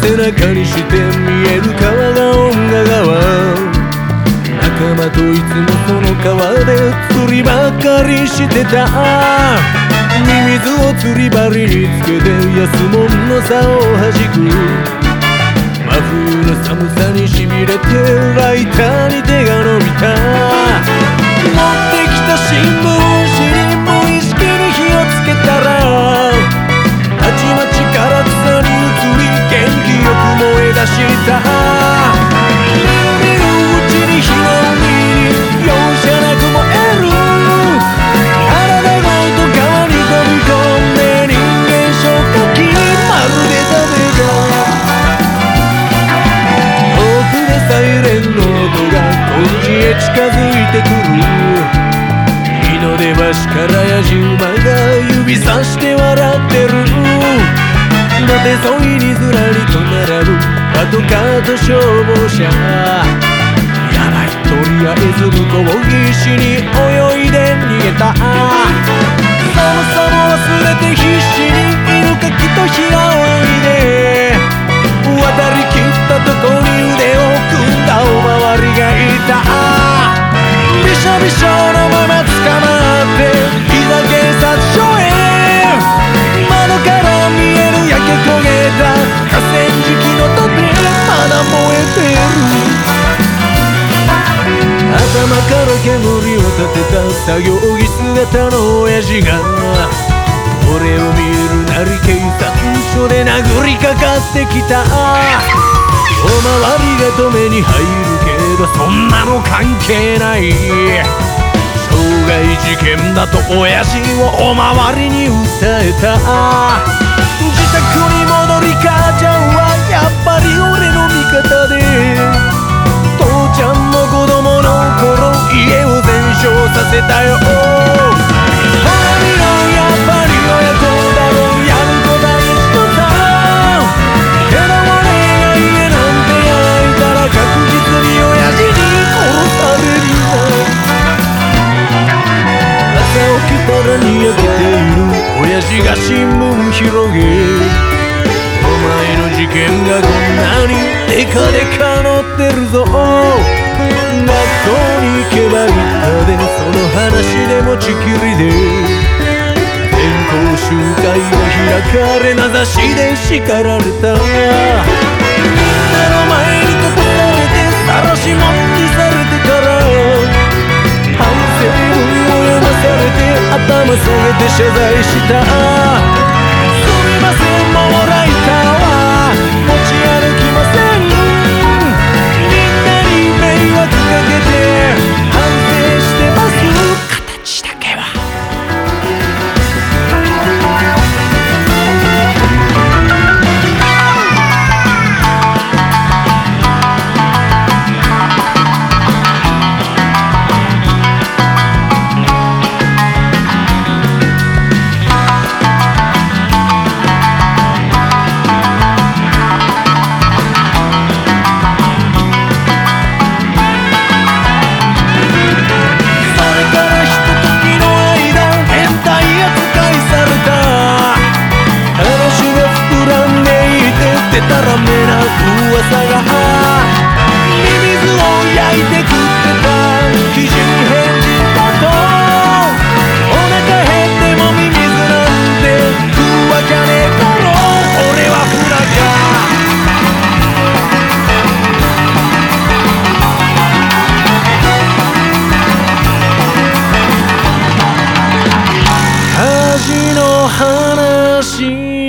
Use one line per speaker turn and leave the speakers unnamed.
背中にして見える川が恩賀川。仲間といつもその川で釣りばかりしてた。ミミズを釣り針につけて安物の竿をはじく。真冬の寒さにしびれてライターに手が伸びた。持ってきた新聞紙に無意識に火をつけたら、たちまち唐草に移り元気よく燃え出した。みるみるうちに火の海に容赦なく燃える。体ごと川に飛び込んで人間消火器まるでダメだ。遠くでサイレンの音がこっちへ近づいてくる。日の出橋からやじ馬が指さして笑ってる。土手沿いにずらりと並ぶパトカーと消防車。やばい、とりあえず向こう岸に泳いで逃げた。寒さも忘れて必死に犬かきと平泳いで、渡りきったとこに腕を組んだおまわりがいた。びしょびしょのまま捕まっていざ警察署へ。窓から見える焼け焦げた河川敷の土手まだ燃えてる。頭から煙を立てた作業着姿の親父が俺を見るなり警察署で殴りかかってきた。おまわりが止めに入るけどそんなの関係ない。傷害事件だと親父をおまわりに訴えた。自宅に戻り母ちゃんはやっぱり俺の味方で、父ちゃんも子供の頃家を全焼させたよ。ほら見ろ、やっぱり親子だろ、やる子大事とさ。けど俺が家なんて焼いたら確実に親父に殺されるよ。朝起きたらにやけている親父が新聞広げ、お前の事件がこんなにデカデカ載ってるぞ。学校に行けば言ったでその話で持ちきりで、全校集会が開かれ名指しで叱られた。みんなの前に立たされて晒しもんにされてから、反省文を読まされて頭下げて謝罪した。すみません、もうライターは持ち歩きません。みんなに迷惑かけて反省してます。形だけはでたらめな噂がミミズを焼いて食ってた基準変人だと、お腹減ってもミミズなんて食うわけねえだろ。俺はフラガ火事の話